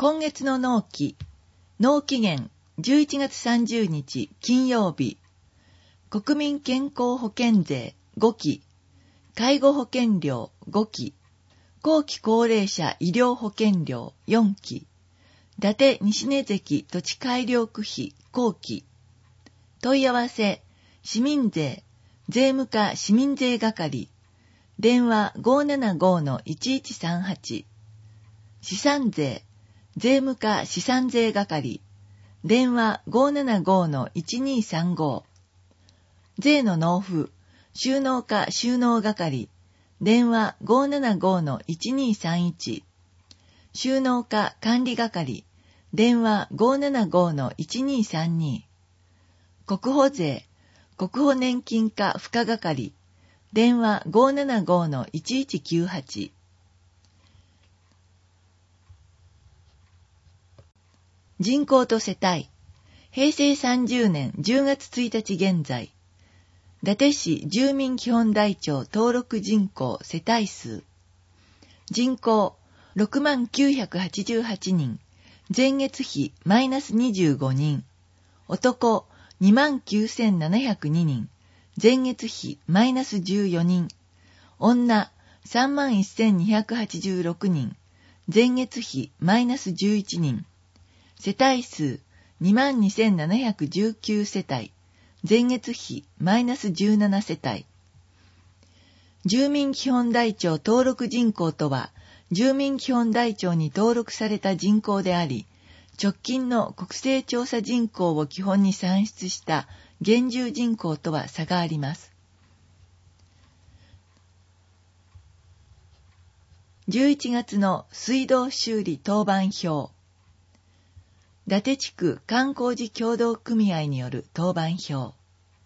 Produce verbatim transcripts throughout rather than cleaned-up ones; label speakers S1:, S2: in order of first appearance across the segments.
S1: 今月の納期、納期限じゅういちがつさんじゅうにち金曜日、国民健康保険税ごき、介護保険料ごき、後期高齢者医療保険料よんき、伊達西根関土地改良区費後期。問い合わせ、市民税、税務課市民税係、電話 ごーななご のいちいちさんはち、資産税、税務課資産税係、電話 ごーななご のいちにさんご、税の納付、収納課収納係、電話 ごーななご のいちにさんいち、収納課管理係、電話 ごーななご のいちにさんに、国保税、国保年金課付加係、電話 ごーななご のいちいちきゅうはち。人口と世帯、へいせいさんじゅうねんじゅうがつついたち現在、伊達市住民基本台帳登録人口世帯数、人口ろくまんきゅうひゃくはちじゅうはちにん、前月比マイナスにじゅうごにん、男にまんきゅうせんななひゃくににん、前月比マイナスじゅうよにん、女さんまんせんにひゃくはちじゅうろくにん、前月比マイナスじゅういちにん、世帯数にまんにせんななひゃくじゅうきゅう世帯、前月比マイナスじゅうなな世帯。住民基本台帳登録人口とは、住民基本台帳に登録された人口であり、直近の国勢調査人口を基本に算出した現住人口とは差があります。じゅういちがつの水道修理当番表。伊達地区観光寺協同組合による当番表。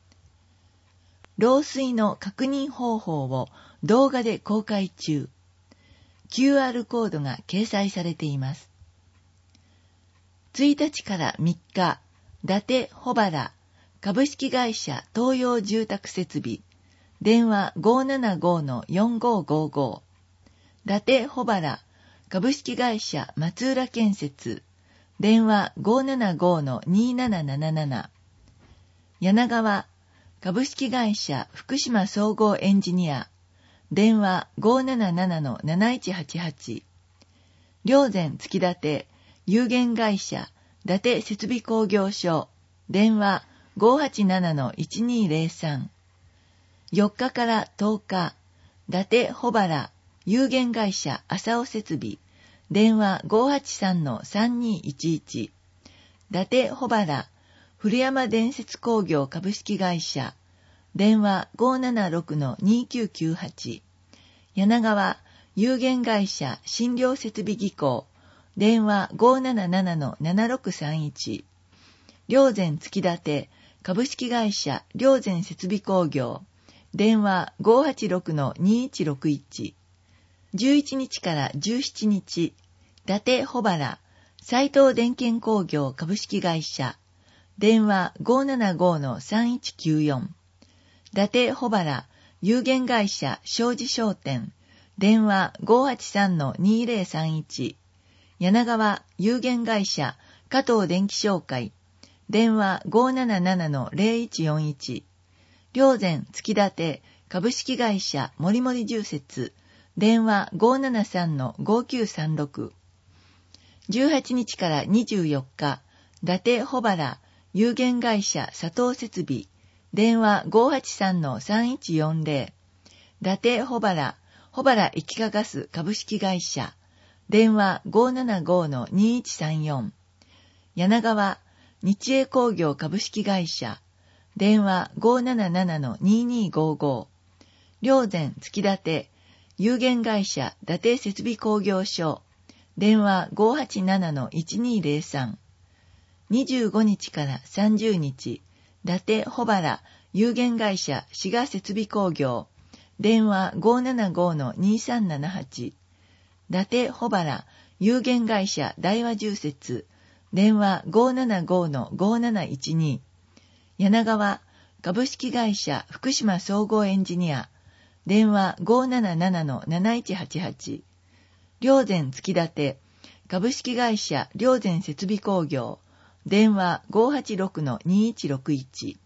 S1: 漏水の確認方法を動画で公開中。キューアール コードが掲載されています。ついたちからみっか、伊達保原株式会社東洋住宅設備、電話 ごーななご のよんごーごーご、伊達保原株式会社松浦建設、電話 ごーななご のにーなななななな、柳川株式会社福島総合エンジニア、電話 ごーなななな のなないちはちはち、霊山月立有限会社伊達設備工業所、電話 ごーはちなな のいちにーぜろさん、よっかからとおか、伊達保原有限会社浅尾設備、電話 ごーはちさん のさんにーいちいち、伊達保原古山伝説工業株式会社、電話 ごーななろく のにーきゅうきゅうはち、柳川有限会社診療設備技工、電話 ごーなななな のななろくさんいち、霊山月立株式会社霊山設備工業、電話 ごーはちろく のにーいちろくいち、じゅういちにちからじゅうしちにち、伊達保原斉藤電検工業株式会社、電話 ごーななご のさんいちきゅうよん、伊達保原有限会社庄司商店、電話 ごーはちさん のにーぜろさんいち、柳川有限会社加藤電気商会、電話 ごーなななな のぜろいちよんいち、霊山月立株式会社森森住設、電話 ごーななさん のごーきゅうさんろく、じゅうはちにちからにじゅうよっか、伊達保原有限会社佐藤設備、電話 ごーはちさん のさんいちよんぜろ、伊達保原保原液化ガス株式会社、電話 ごーななご のにーいちさんよん、柳川日英工業株式会社、電話 ごーなななな のにーにーごーご、霊山月立有限会社伊達設備工業所、電話 ごーはちなな のいちにーぜろさん、にじゅうごにちからさんじゅうにち、伊達保原有限会社滋賀設備工業、電話 ごーななご のにーさんななはち、伊達保原有限会社大和住設、電話 ごーななご のごーなないちに、柳川株式会社福島総合エンジニア、電話 ごーなななな のなないちはちはち、霊山月立株式会社良善設備工業、電話 ごーはちろくのにいちろくいち。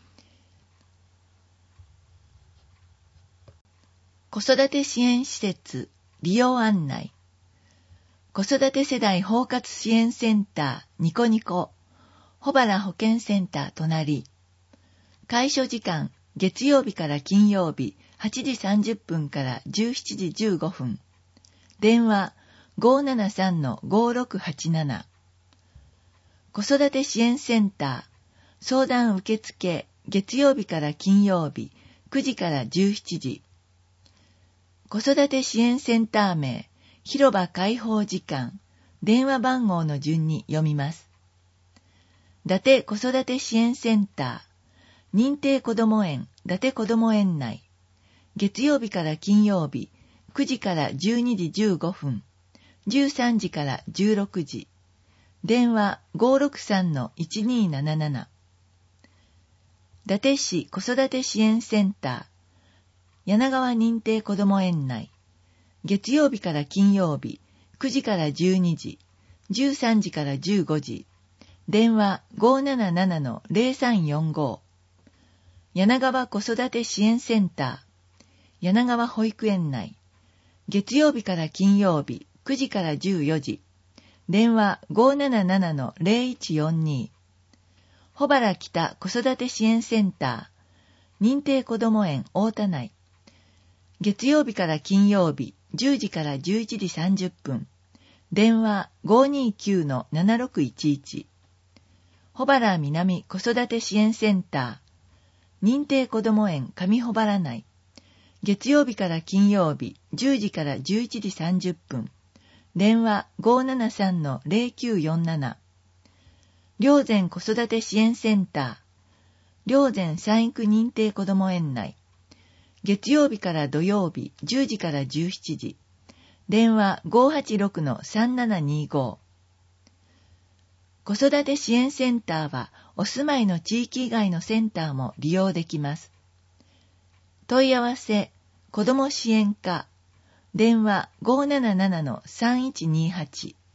S1: 子育て支援施設利用案内。子育て世代包括支援センターニコニコ、保原保健センター隣。開所時間、月曜日から金曜日はちじさんじゅっぷんからじゅうしちじじゅうごふん。電話 ごーななさんのごーろくはちなな。子育て支援センター、相談受付、月曜日から金曜日くじからじゅうしちじ。子育て支援センター名、広場開放時間、電話番号の順に読みます。伊達子育て支援センター、認定こども園、伊達こども園内、月曜日から金曜日、くじからじゅうにじじゅうごふん、じゅうさんじからじゅうろくじ、電話 ごーろくさんのいちにーなななな。伊達市子育て支援センター、柳川認定こども園内、月曜日から金曜日、くじからじゅうにじ、じゅうさんじからじゅうごじ、電話 ごーななななのぜろさんよんご。柳川子育て支援センター、柳川保育園内、月曜日から金曜日、くじからじゅうよじ、電話 ごーななななのぜろいちよんに。保原北子育て支援センター、認定こども園太田内、月曜日から金曜日、じゅうじからじゅういちじさんじゅっぷん、電話 ごーにーきゅうのななろくいちいち。保原南子育て支援センター、認定こども園上保原内、月曜日から金曜日、じゅうじからじゅういちじさんじゅっぷん、電話 ごーななさんのぜろきゅうよんなな。良善子育て支援センター、良善産育認定こども園内、月曜日から土曜日、じゅうじからじゅうしちじ、電話 ごーはちろくのさんななにーご。子育て支援センターは、お住まいの地域以外のセンターも利用できます。問い合わせ、子ども支援課、電話 ごーなななのさんいちにーはち。